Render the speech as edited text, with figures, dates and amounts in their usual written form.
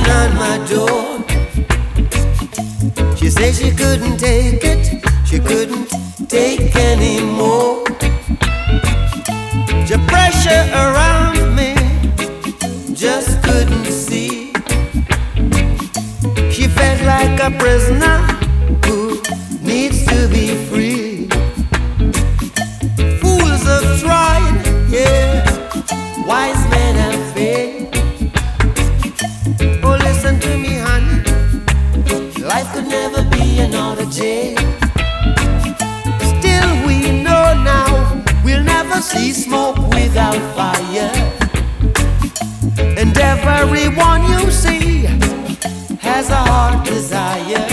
knocking on my door. She said she couldn't take it, she couldn't take anymore. The pressure around me just couldn't see. She felt like a prisoner who needs to be free. Fools have tried, yeah, wise men have failed. Oh, listen to me, honey, life could never be another jail. Still we know now we'll never see smoke without fire. And everyone you see has a heart desire.